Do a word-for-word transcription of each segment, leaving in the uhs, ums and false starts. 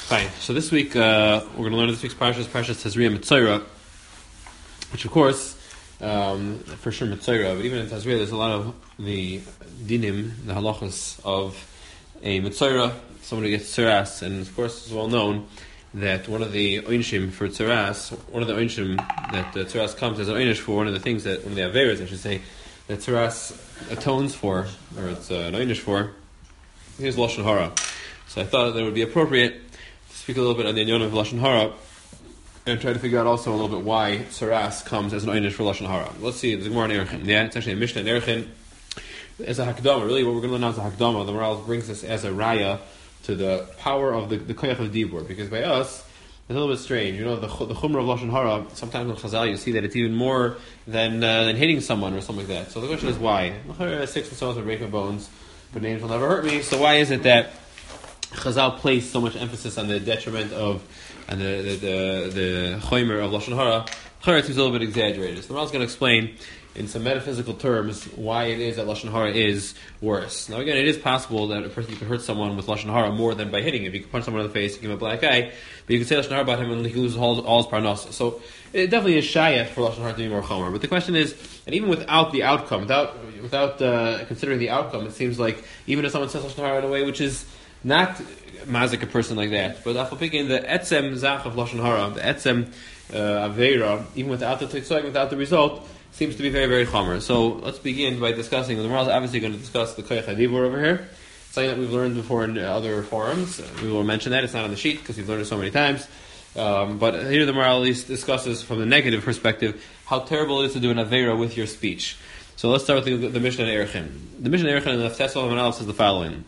Fine. So this week uh, we're going to learn this week's parashas, Parashas Tazria Mitzayra, which of course, um, for sure Mitzayra, but even in Tazria there's a lot of the dinim, the halachas of a Mitzayra, someone who gets tzaras, and of course it's well known that one of the oinshim for tzaras, one of the oinshim that uh, tzaras comes as an oinish for, one of the things that, one of the averas I should say, that tzaras atones for, or it's uh, an oinish for, is Lashon Hara. So I thought that it would be appropriate to speak a little bit on the inyan of Lashon Hara and try to figure out also a little bit why tzaras comes as an oinish for Lashon Hara. Let's see, there's a Gemara in Erchin. Yeah, it's actually a Mishnah in Erchin. As a hakdama, really what we're going to learn now is a hakdama. The Maral brings us as a raya to the power of the, the koyach of dibur, because by us, it's a little bit strange. You know, the the chumrah of Lashon Hara, sometimes in Chazal you see that it's even more than uh, than hitting someone or something like that. So the question is why? Six and stones would break my bones, but names will never hurt me. So why is it that Chazal placed so much emphasis on the detriment of, and the the the, the chomer of Lashon Hara? Chayr seems a little bit exaggerated. So the Maral is going to explain in some metaphysical terms why it is that Lashon Hara is worse. Now again, it is possible that a person could hurt someone with Lashon Hara more than by hitting him. You could punch someone in the face, give him a black eye, but you could say Lashon Hara about him and he loses all, all his parnasa. So it definitely is shayach for Lashon Hara to be more chomer. But the question is, and even without the outcome, without without uh, considering the outcome, it seems like even if someone says Lashon Hara in a way which is not mazik a person like that, but after picking the etzem zach of Lashon Hara, the etzem uh, aveira, even without the tzitzoi, without the result, seems to be very, very chomer. So let's begin by discussing. The Maral is obviously going to discuss the koyach hadibur over here, something that we've learned before in other forums. We will mention that it's not on the sheet because we've learned it so many times. Um, but here the Maral at least discusses from the negative perspective how terrible it is to do an aveira with your speech. So let's start with the, the Mishnah in Erchin. The Mishnah in Erchin in the Tesel of Manal says the following: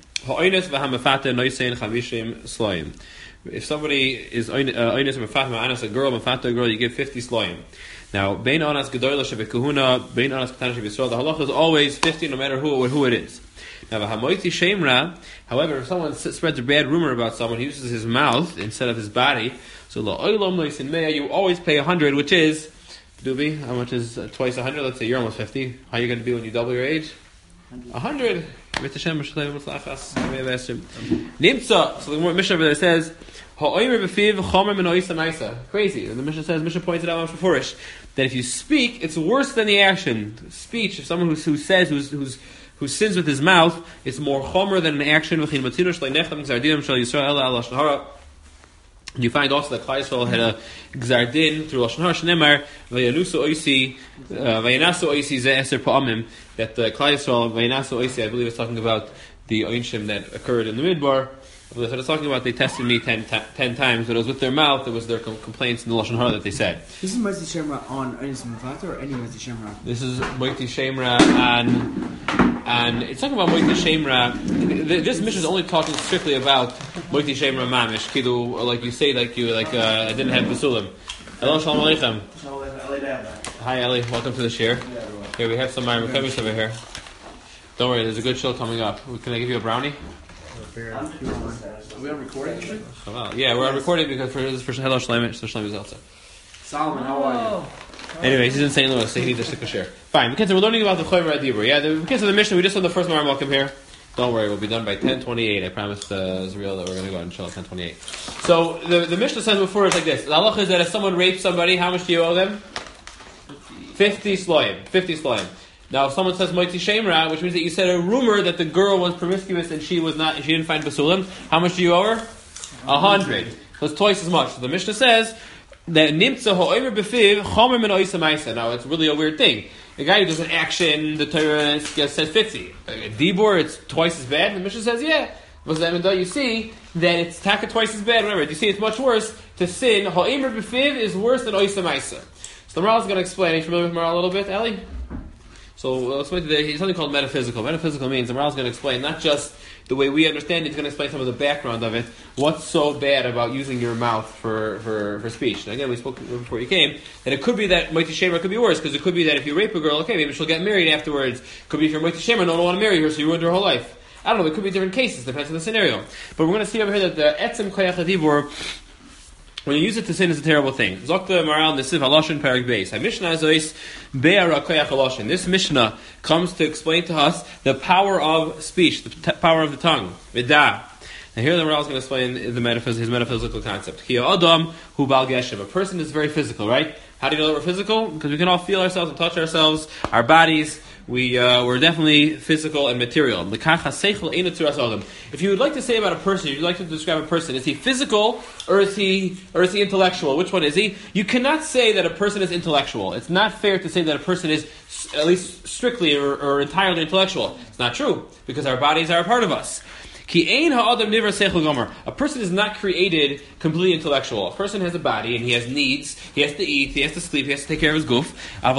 if somebody is oines or mafata, a girl, mafata a girl, you give fifty sloim. Now, bein anas gedolah shebekahuna, bein anas katana shebisrael. The halacha is always fifty, no matter who who it is. Now, v'hamoiti shemra. However, if someone spreads a bad rumor about someone, he uses his mouth instead of his body. So la oilam loisin meya, you always pay a hundred, which is dubi. How much is uh, twice a hundred? Let's say you're almost fifty. How are you going to be when you double your age? A hundred. Nimtza. So the Mishnah over there says, crazy. And the Mishnah says, Mishnah pointed out Mashafurish, that if you speak, it's worse than the action. Speech, if someone who, who says, who's, who's, who sins with his mouth, it's more chomer than an action. You find also that Klal Yisrael had a gzardin through Lashon Hara Shnemar Vayanusu Oisi Vayanasu Oisi Ze Eser Pa'amim, that the Klal Yisrael Vayanasu Oisi, I believe is talking about the Oinshim that occurred in the Midbar. I was talking about they tested me ten, ta- ten times, but it was with their mouth. It was their com- complaints in the Lashon Hara that they said. This is Moiti Shemra on Onis Mufata or any Moiti Shemra? This is Moiti Shemra and and it's talking about Moiti Shemra. This mission is only talking strictly about Moiti Shemra Mamish. Kidu, or like you say, like you like uh, I didn't have Basulim. Hello, Shalom Aleichem. Hi, Eli. Welcome to the share. Here we have some Myra Mekamish over here. Don't worry, there's a good show coming up. Can I give you a brownie? Are we on recording? Oh, wow. Yeah, we're on recording because for this is for Hello Shlomo, so Shlomo is also. Solomon, how are you? Anyway, he's in Saint Louis, so he needs a stick of share. Fine, because we're learning about the Chomer Adibur. Yeah, the kids of the Mishnah, we just learned the first Maram welcome here. Don't worry, we'll be done by ten twenty-eight. I promised uh, Zriel that we're going to go and chill at ten twenty-eight. So the the Mishnah says before is like this: the halacha is that if someone rapes somebody, how much do you owe them? Fifty sloim. Fifty sloim. Now, if someone says Moiti Shemra, which means that you said a rumor that the girl was promiscuous and she was not, she didn't find Basulim, how much do you owe her? A hundred. So it's twice as much. So the Mishnah says that Nimtza ho'omer b'fiv chomer min oisa ma'isa. Now, it's really a weird thing. A guy who does an action, the Torah says fifty. A dibur, it's twice as bad. The Mishnah says, yeah. But you see that it's taka twice as bad. Remember, you see it's much worse to sin. Ho'omer b'fiv is worse than oisa ma'isa. So the Maral is going to explain. Are you familiar with Maral a little bit, Eli? So let's wait. It's something called metaphysical. Metaphysical means the Maral is going to explain not just the way we understand it. He's going to explain some of the background of it. What's so bad about using your mouth for, for, for speech? And again, we spoke before you came that it could be that Moiti Shemra could be worse, because it could be that if you rape a girl, okay, maybe she'll get married afterwards. It could be if you're Moiti Shemra, no one want to marry her, so you ruined her whole life. I don't know. It could be different cases. Depends on the scenario. But we're going to see over here that the etzem koyach hadibur, when you use it to sin, is a terrible thing. Zokta Maral Nesiv Haloshin Parak Beis. Mishnah Azois Be'ara Koyach Haloshin. This Mishnah comes to explain to us the power of speech, the t- power of the tongue. Midah. And here the Maharal is going to explain the metaphys- his metaphysical concept. Ki Adam hu bal geshem. A person is very physical, right? How do you know that we're physical? Because we can all feel ourselves and touch ourselves, our bodies. We, uh, we're definitely physical and material. If you would like to say about a person, if you'd like to describe a person, is he physical or is he or is he intellectual? Which one is he? You cannot say that a person is intellectual. It's not fair to say that a person is at least strictly or, or entirely intellectual. It's not true, because our bodies are a part of us. A person is not created completely intellectual. A person has a body and he has needs. He has to eat, he has to sleep, he has to take care of his goof.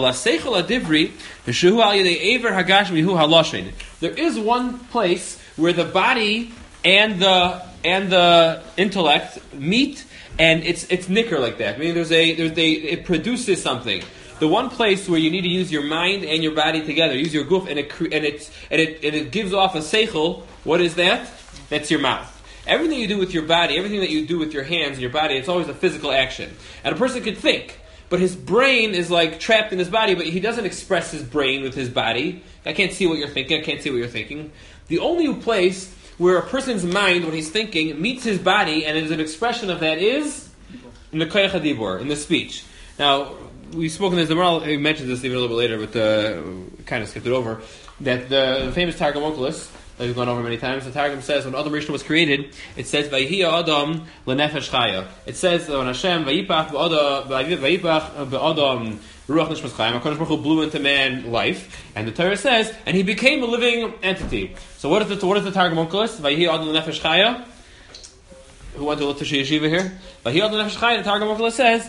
There is one place where the body and the and the intellect meet, and it's it's nicker like that. I mean, there's a there's a it produces something. The one place where you need to use your mind and your body together, use your goof, and it and it and it and it gives off a seichel. What is that? That's your mouth. Everything you do with your body, everything that you do with your hands and your body, it's always a physical action. And a person could think, but his brain is like trapped in his body, but he doesn't express his brain with his body. I can't see what you're thinking. I can't see what you're thinking. The only place where a person's mind, what he's thinking, meets his body and is an expression of that is in the koyach hadibur, in the speech. Now, we've spoken this, the Maharal mentioned this even a little bit later, but uh, kind of skipped it over, that the, the famous Targum Onkelos, that we've gone over many times, the Targum says when Adam Rishon was created, it says, Vayhi Adam lenefesh chaya. It says when Hashem, Vayipach be'adam ruach nishmas chayim, HaKadosh Baruch Hu blew into man life, and the Torah says, and he became a living entity. So what is the, what is the Targum Onkelos? Vayhi Adam lenefesh chaya. Who went to Litvish Yeshiva here? Vayhi Adam lenefesh chaya, the Targum Onkelos says,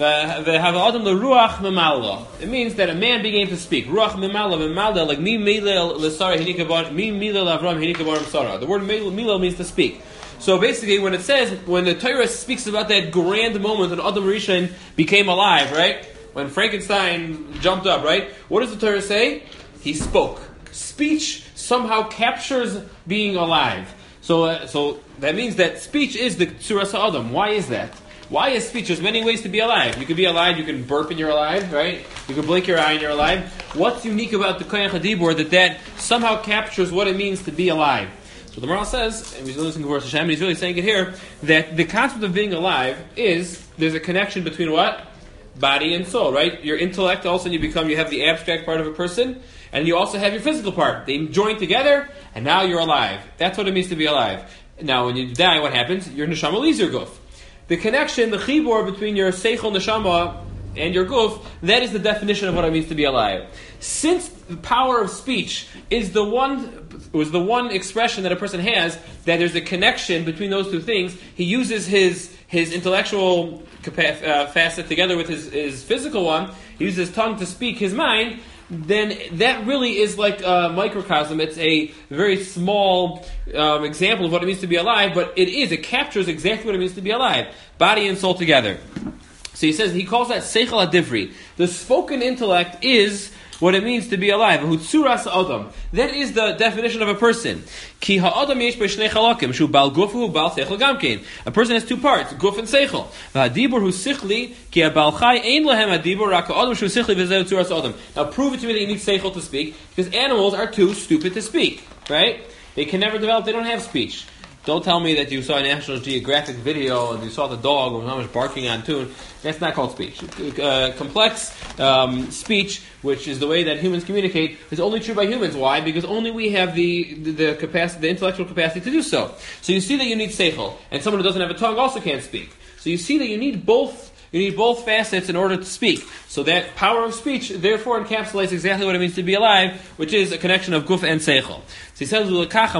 V'hava Adam leruach memala. It means that a man began to speak. Ruach memala, memala, like mi milel l'sara hinikabar, mi milel avram hinikabar sara. The word milel means to speak. So basically, when it says, when the Torah speaks about that grand moment when Adam Rishon became alive, right? When Frankenstein jumped up, right? What does the Torah say? He spoke. Speech somehow captures being alive. So, uh, so that means that speech is the Tzuras HaAdam. Why is that? Why is speech? There's many ways to be alive. You can be alive, you can burp and you're alive, right? You can blink your eye and you're alive. What's unique about the Koyach HaDibur that that somehow captures what it means to be alive? So the Maharal says, and he's listening to Vorsh Hashem, and he's really saying it here, that the concept of being alive is, there's a connection between what? Body and soul, right? Your intellect, all of a sudden you become, you have the abstract part of a person, and you also have your physical part. They join together, and now you're alive. That's what it means to be alive. Now when you die, what happens? Your neshama leaves your guf. The connection, the chibur between your seichel neshama and your guf, that is the definition of what it means to be alive. Since the power of speech is the one was the one expression that a person has, that there's a connection between those two things, he uses his his intellectual capa- uh, facet together with his, his physical one, he uses his tongue to speak his mind, then that really is like a microcosm. It's a very small um, example of what it means to be alive, but it is, it captures exactly what it means to be alive. Body and soul together. So he says, he calls that seichel adivri. The spoken intellect is what it means to be alive. Tzuras Adam. That is the definition of a person. Ki ha'adam yesh b'shnei chalakim, shu bal gufu bal seichel gamkein. A person has two parts, guf and seichel. V'hadibur hu sichli, ki ha'bal chai ein lahem hadibur, rak ha'adam shu sichli v'zeh tzuras Adam. Now prove it to me that you need seichel to speak, because animals are too stupid to speak, right? They can never develop, they don't have speech. Don't tell me that you saw a National Geographic video and you saw the dog with how much barking on tune. That's not called speech. Uh, complex um, speech, which is the way that humans communicate, is only true by humans. Why? Because only we have the the, the capacity, the intellectual capacity to do so. So you see that you need seichel, and someone who doesn't have a tongue also can't speak. So you see that you need both. You need both facets in order to speak. So that power of speech, therefore, encapsulates exactly what it means to be alive, which is a connection of guf and seichel. So he says,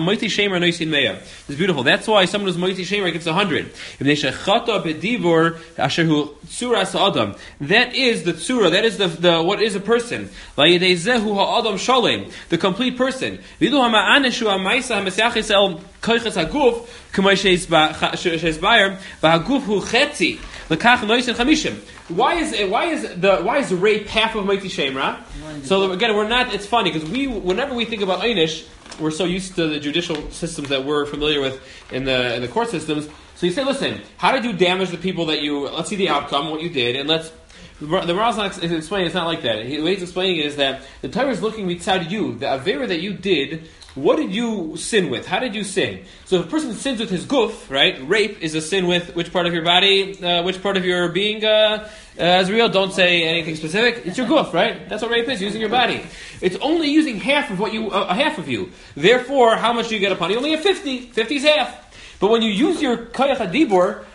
it's beautiful. That's why someone who's moiti shemer gets a hundred. That is the tzura, that is the, the what is a person. The complete person. Why is why is the why is rape half of Moiti Shemra? So again, we're not. It's funny because we, whenever we think about einish, we're so used to the judicial systems that we're familiar with in the in the court systems. So you say, listen, how did you damage the people that you? Let's see the outcome, what you did, and let's. The Maharal's not explaining. It's not like that. He, the way he's explaining it is that the Torah is looking outside you. The avera that you did what did you sin with? How did you sin? So if a person sins with his guf, right? Rape is a sin with which part of your body, uh, which part of your being, uh, uh, as real. Don't say anything specific. It's your guf, right? That's what rape is, using your body. It's only using half of what you, uh, half of you. Therefore, how much do you get upon? You only have fifty. fifty is half. But when you use your koyach hadibur,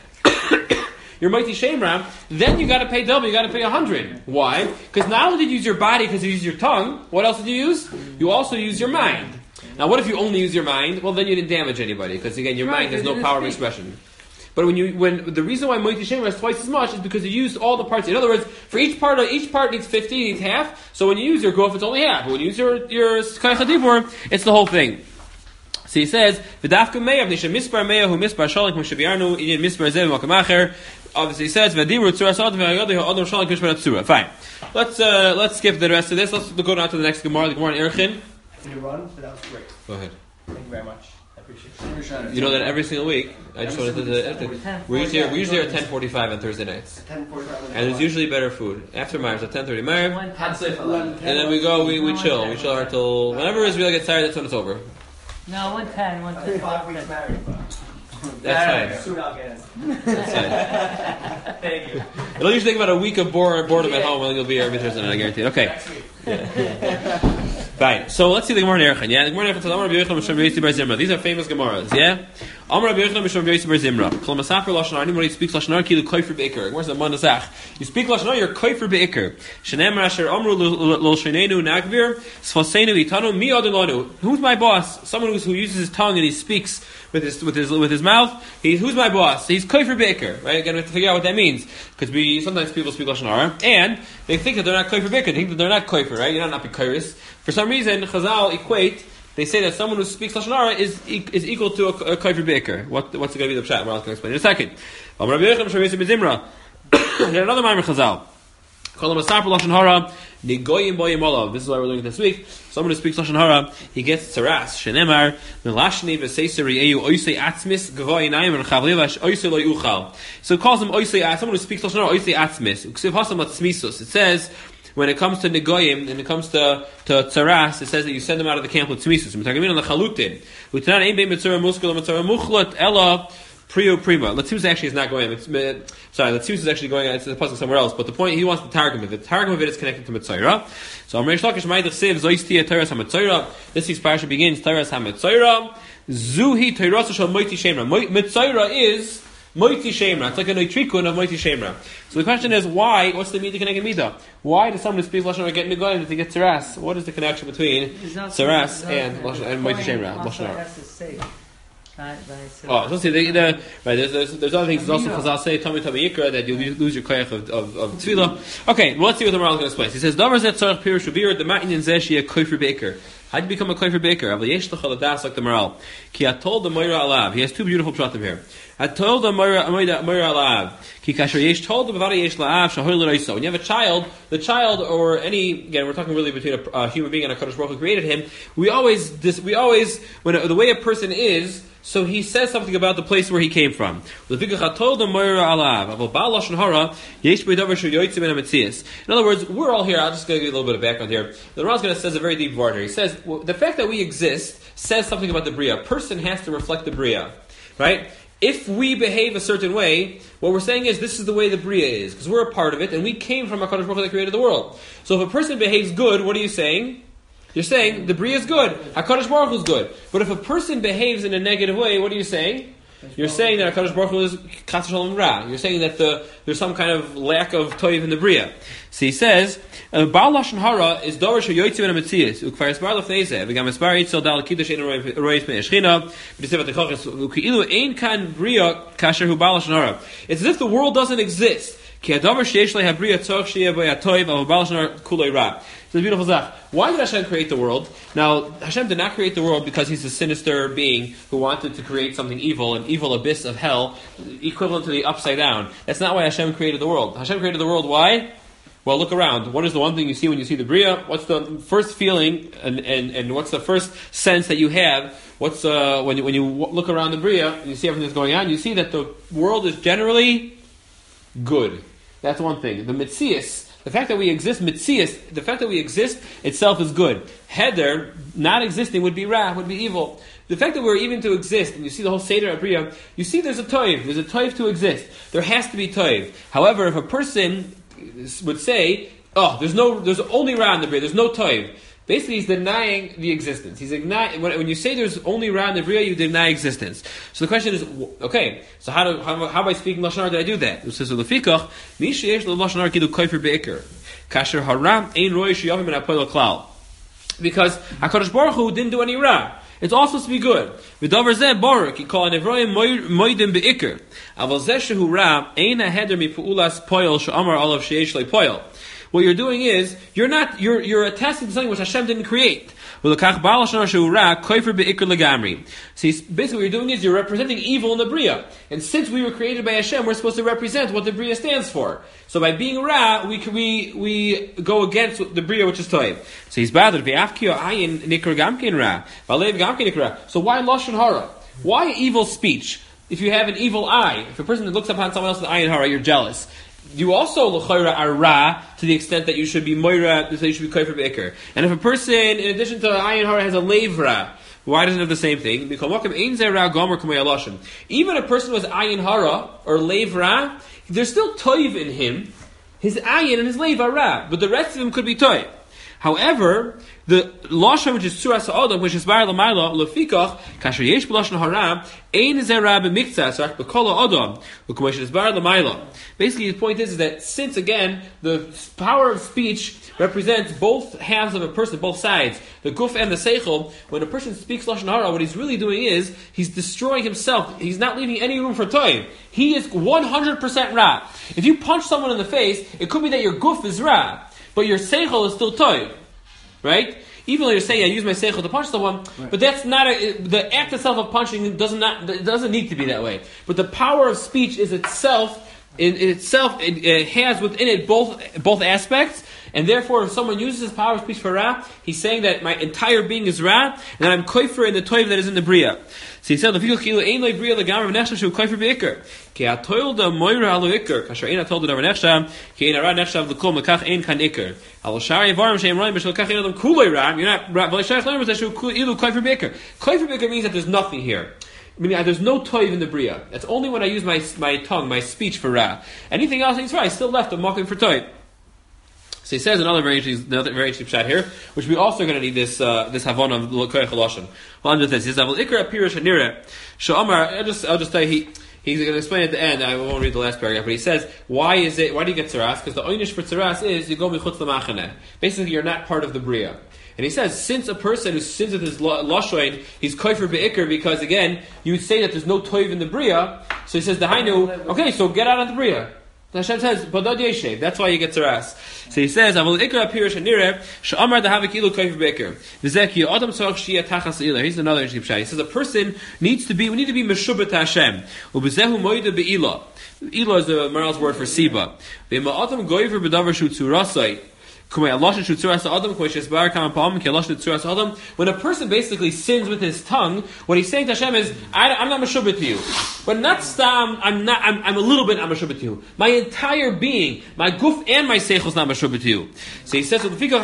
your mighty shemra, then you got to pay double. You got to pay a hundred. Why? Because not only did you use your body because you used your tongue. What else did you use? You also use your mind. Now, what if you only use your mind? Well, then you didn't damage anybody because again, your right, mind has no power of expression. But when you, when the reason why mighty shemra is twice as much is because you used all the parts. In other words, for each part, each part needs fifty, needs half. So when you use your guf, it's only half. But when you use your your koyach hadibur, it's the whole thing. So he says, "V'dafka meyav nisha mispar meyav hu mispar shalik mushabiarnu idin mispar zev makamacher." Obviously, he says, "V'diru tzura sad v'ayodeh adam shalik mishpar tzura." Fine. Let's uh, let's skip the rest of this. Let's go on to the next Gemara. The Gemara in Erchin. Can you run? But that was great. Go ahead. Thank you very much. I appreciate it. You know that every single week, I just wanted to. to we're usually here, we're usually here at ten forty-five on Thursday nights. ten forty-five. And there's usually better food after Ma'ariv at ten thirty Ma'ariv. And then we go, we, we chill, we chill until whenever Israel gets tired. That's when it's over. No, one ten, one ten. Five weeks married, but that's fine. Soon I'll get it. That's fine. Thank you. It'll usually take about a week of bore, boredom at home, and you'll be here every Thursday night, I guarantee it. Okay. Next week. Yeah. Fine. So let's see the Gemara in Erchin. Yeah, the Gemara in Erchin says, Amar Rabbi Yochanan Mishum Yosi Bar Zimra. These are famous Gemaras. Yeah. Amar Rabbi Yochanan Mishum Yosi Bar Zimra. Kol Masafer Lashon Hara. Anybody who speaks Lashon Hara, kilu koifer beikar. Where's the Manasach? You speak Lashon Hara, you're koifer beikar. Shenemar Asher Amru Lol Shenenu Nagvir Sfosenu Itanu Mi Adilanu. Who's my boss? Someone who's, who uses his tongue and he speaks with his with his with his mouth. He, who's my boss? He's koifer beikar. Right? Again, we have to figure out what that means because we sometimes people speak Lashon Hara and they think that they're not koifer beikar. They think that they're not koifer. Right? You're not not be kairis. For some reason, Chazal equate. They say that someone who speaks Lashon Hara is is equal to a, a koifer beikar. What what's going to be the pshat? Well, I was going to explain in a second. Another Ma'amer Chazal. This is why we're learning this week. Someone who speaks Lashon Hara, he gets tzaras. Shenemar melashni v'seiseri eyu oisei atzmis gavoyinayim and chavlevash oisei lo yuchal. So it calls him oisei atzmis. Someone who speaks Lashon Hara oisei atzmis. Uksiv hasam atzmisus. It says when it comes to negoyim and it comes to to tzaras, it says that you send them out of the camp with tzmisus. Mitagamin on the chalutin. Utenan ein bein mitzvah muskul mitzvah muchlat ella. Prio prima. Latzus actually is not going. It's, uh, sorry, Latzus is actually going. It's a puzzle somewhere else. But the point he wants the targum of it. The targum of it is connected to Mitzayra. So Amrei Shlakish Ma'idach Sev Zoistia Teiras HaMitzayra. This week's parasha begins Teiras HaMitzayra. Zuhi Teiras Shal Moiti Shemra. Mitzayra is Moiti Shemra. It's like a noitrikun of Moiti Shemra. So the question is, why? What's the midah connected midah? Why does someone who speaks Lashon Hara get negoyim to get tzaras? What is the connection between tzaras and Lashon and Moiti Shemra? Lashon Hara. Oh, so see, the, the, right, there's, there's, there's other things. There's also Chazal say, Tami Tami Yikra, that you lose your koyach of, of, of tefillah. Okay, well, let's see what the Maral is going to explain. He says, Davar Zet Tzarech Pirush Ubir, the Ma'inin Zeh Shia Koifer Beikar. How do you become a koifer beikar? Avli yesh l'chal adas like the Maral. Ki atol the moira alav. He has two beautiful pratim here. Atol the moira moira alav. Ki kasher yesh told the bavada yesh la'av shahoy l'roiso. When you have a child, the child or any, again, we're talking really between a uh, human being and a Kadosh Baruch Hu created him. We always, this, we always, when the way a person is, so he says something about the place where he came from. In other words, we're all here. I'll just give you a little bit of background here. The Ram is going to says a very deep word here. He says well, the fact that we exist says something about the Bria. A person has to reflect the Bria, right? If we behave a certain way, what we're saying is this is the way the Bria is because we're a part of it, and we came from HaKadosh Baruch Hu that created the world. So if a person behaves good, what are you saying? You're saying the Bria is good. HaKadosh Baruch Hu is good. But if a person behaves in a negative way, what are you saying? You're saying that HaKadosh Baruch Hu is Chas Shalom Ra. You're saying that the, there's some kind of lack of toiv in the Bria. So he says, Baal Lashon Hara is Dover Shoyoytzi Ben HaMetzias. Ukvar Esbar Lefnezeh. V'gam Esbar Yitzel Dal Kiddush Ein Rois Ben Eshchina. V'disev Atechachis. Uki'ilu Ein Kan Bria Kasher Hu Baal Lashon Hara. It's as if the world doesn't exist. Ki Hadavar Sheyesh Lei HaBria Tzorch Sheyeh Bo Yatoiv Av Baal Lashon Hara Kulei Ra. It's a beautiful zach. Why did Hashem create the world? Now, Hashem did not create the world because He's a sinister being who wanted to create something evil, an evil abyss of hell, equivalent to the upside down. That's not why Hashem created the world. Hashem created the world, why? Well, look around. What is the one thing you see when you see the Bria? What's the first feeling, and, and, and what's the first sense that you have? What's uh, when you, when you look around the Bria, and you see everything that's going on, you see that the world is generally good. That's one thing. The Metzias, The fact that we exist, mitzias, the fact that we exist itself is good. Heder, not existing, would be ra, would be evil. The fact that we're even to exist, and you see the whole Seder Abriya, you see there's a toiv, there's a toiv to exist. There has to be toiv. However, if a person would say, oh, there's no, there's only ra in the Bria, there's no toiv. Basically, he's denying the existence. He's igni- when, when you say there's only ra in the Bria, you deny existence. So the question is, okay, so how do how, how by speaking Lashon Hara did I do that? It says, Lefikach, mi sheyesh Lashon Hara kidu koifer be'ikr. Kasher haram ein roi sheyavim min ha'poel klal. Because HaKadosh Baruch Hu didn't do any ra. It's all supposed to be good. V'davar zeh baruch, he called Nevroim moidim be'ikr. Aval zeh shehu ra, ein ha'heder mi pu'ulas poel she'amar olav sheyesh le poel. What you're doing is, you're not, you're, you're attesting to something which Hashem didn't create. So basically what you're doing is, you're representing evil in the Bria. And since we were created by Hashem, we're supposed to represent what the Bria stands for. So by being Ra, we we we go against the Bria, which is Toiv. So he's bothered. So why Lashon Hara? Why evil speech? If you have an evil eye, if a person looks upon someone else's eye and hara, you're jealous. You also l'chayra are ra to the extent that you should be moira, that you should be koifer be'ikr. And if a person, in addition to ayin hara, has a levra, why doesn't it have the same thing? Even a person who has ayin hara or levra, there's still toiv in him. His ayin and his lev are ra, but the rest of him could be toiv. However, the lashon which is tzuras ha'adam, which is bar l'mayla lefikach kasher yesh b'lashon hara ein zeh ra b'miktzas rak b'kol ha'adam u'k'moshe is bar l'mayla. Basically, the point is, is that since again the power of speech represents both halves of a person, both sides, the guf and the seichel. When a person speaks lashon hara, what he's really doing is he's destroying himself. He's not leaving any room for toiv. He is one hundred percent ra. If you punch someone in the face, it could be that your guf is ra, but your seichel is still toiv, right? Even though you're saying I use my seichel to punch someone, right. But that's not a, the act itself of punching doesn't not it doesn't need to be that way. But the power of speech is itself in, in itself it, it has within it both both aspects, and therefore if someone uses his power of speech for ra, he's saying that my entire being is ra, and that I'm koifer in the toiv that is in the bria. So he said, "The kilu ein loy bria legamar v'nechshav shu koifer beikar. Ki atoil da moira alu ikar. Kasher ein atol da v'nechshav. Ki ein ara nechshav l'kol mekach ein kan ikar. Al shari varim sheim roim b'shel kach ein adam kulei ra. You're not ra. V'leishayich lemer zeshu ilu koifer beikar. Koifer beikar means that there's nothing here. Meaning there's no toiv in the bria. That's only when I use my my tongue, my speech for ra. Anything else is right. I still left. I'm mocking for toiv." So he says another very interesting, another very interesting shot here, which we also going to need this uh, this havon of l'koyach halashon. Well, under this, he says, "Avol ikra pirish hanira sha'amar." I'll just I'll just tell you he he's going to explain at the end. I won't read the last paragraph, but he says, "Why is it? Why do you get tzaras? Because the oynish for tzaras is you go michutz l'machaneh. Basically, you're not part of the bria." And he says, since a person who sins with his lashon, he's koifer be'ikr, because again, you would say that there's no toiv in the bria. So he says, the hainu, okay, so get out of the bria. The Hashem says, "Badad yeshev." That's why you get tzaras. So he says, "Avol ikra pirish hanireh she'amar dahavik ilu koifer be'ikr v'zeki adam tzarich shiyah tachas ilah." Here's another interesting pshat. He says a person needs to be, we need to be meshubet Hashem. U'b'zehu moida be'ilah. Ilah is the Maral's word for siba. V'ma'atam goiver b'davar shu tzurasai. When a person basically sins with his tongue, what he's saying to Hashem is, I, I'm not meshubet to you. But not stam, I'm not, I'm, I'm a little bit, I'm meshubet to you. My entire being, my guf and my seichel is not meshubet to you. So he says,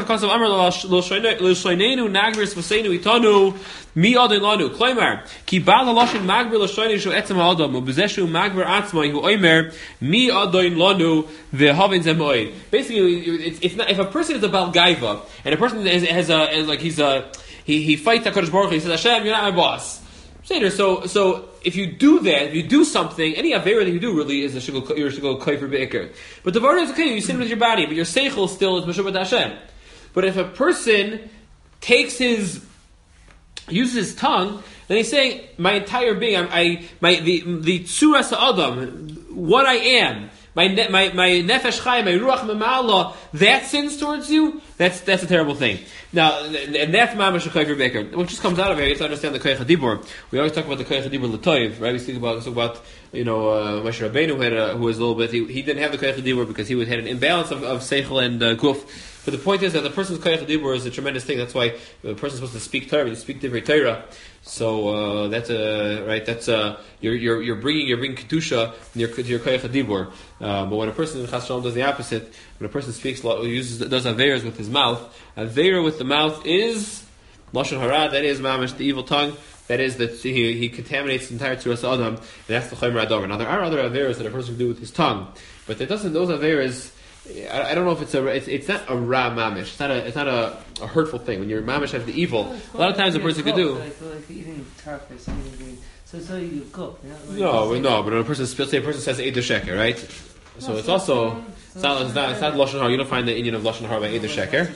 Mi adin lanu, Kloimar, ki bal haloshin magber l'shoyne shu etzem ha'adam, u'bezeshu magber atzmai hu oimer, mi adin lanu v'havin zemoid. Basically, it's, it's not, if a person is a bal gaiva, and a person is, has a, is like he's a, he, he fights HaKadosh Baruch Hu, he says, Hashem, you're not my boss. So, so if you do that, if you do something, any avera that you do really is a shigul, you're a shigul koifer be'ikr. But the vara is okay, you sin with your body, but your seichel still is meshubet Hashem. But if a person takes his uses his tongue, then he's saying, my entire being, I, I my the the tzuras ha'adam, what I am, my ne, my my nefesh chayim, my ruach mema'ala, that sins towards you. That's that's a terrible thing. Now, and that's mamash koifer beikr, which just comes out of here. You have to understand the koyach hadibur. We always talk about the koyach hadibur l'toiv, right? We speak about talk about you know uh, Moshe Rabbeinu had a, who was a little bit. He, he didn't have the koyach hadibur because he had an imbalance of, of seichel and uh, guf. But the point is that the person's koyach hadibur is a tremendous thing. That's why the person's supposed to speak Torah. You speak divrei Torah. So uh, that's a right. That's a you're you're you're bringing you're bringing kedusha to your your koyach hadibur. Uh, but when a person in Chas Shalom does the opposite, when a person speaks, uses does averas with his mouth. Avera with the mouth is lashon hara. That is mamish, the evil tongue. That is that he, he contaminates the entire tzuras adam, and that's the chomer ador. Now there are other averas that a person can do with his tongue, but it doesn't. Those averas, I, I don't know if it's a. It's, it's not a ra mamish. It's not a. It's not a, a hurtful thing. When your mamish has the evil, a lot of times a person could do. Like, like eating turkey, eating, so so you cook. You know, like No, no, but when a person say a person says eidah sheker, right? So No, it's so- also so- it's not it's not, it's not lashon hara. You don't find the Indian of lashon hara by eidah sheker.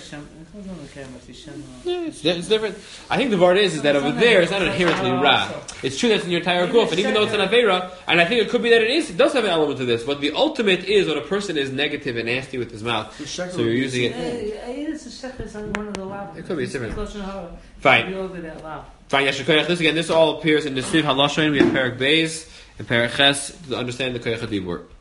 Yeah, it's, it's different. I think the word is is that over there it's not inherently ra. It's true that's in your entire goof, and even though it's an avera, and I think it could be that it is, it does have an element to this. But the ultimate is when a person is negative and nasty with his mouth. The sheker So you're would be using the it. same thing. It is a sheker. It's on one of the lab. It could be, it's different. It's Fine. Fine. Fine. Fine. Yashar koyach. This again. This all appears in the Siv Halashon. We have Parak Beis and Parak Ches to understand the koyach hadibur.